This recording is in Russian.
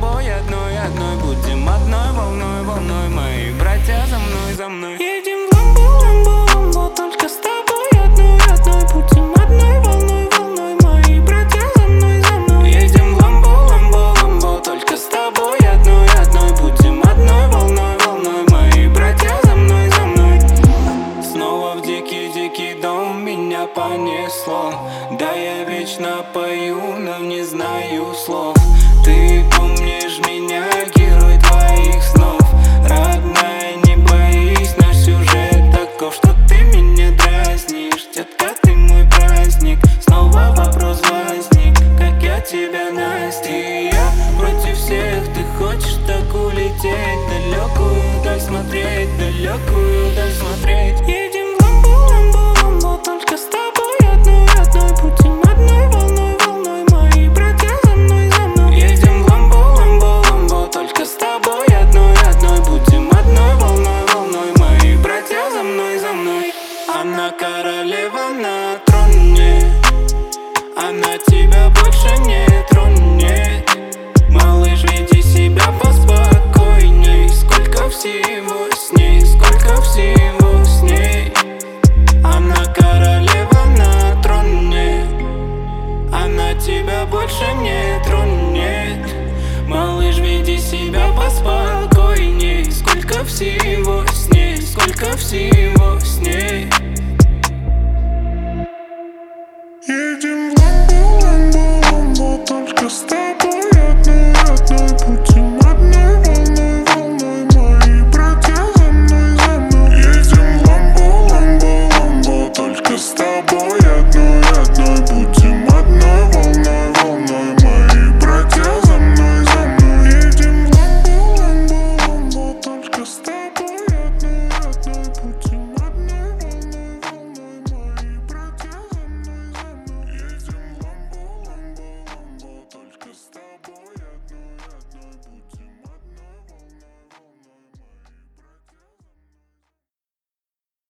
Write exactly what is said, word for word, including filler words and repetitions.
тобой одной, одной. Будем одной волной, волной. Мои братья за мной, за мной. Едем в ламбо, ламбо, ламбо. Только с тобой одной, одной. Будем одной волной, волной. Мои братья за мной, за мной. Едем в ламбо, ламбо, ламбо. Только с тобой одной, одной. Будем одной волной, волной. Мои братья за мной, за мной. Снова в дикий, дикий дом меня понесло. Да я вечно пою, но не знаю слов.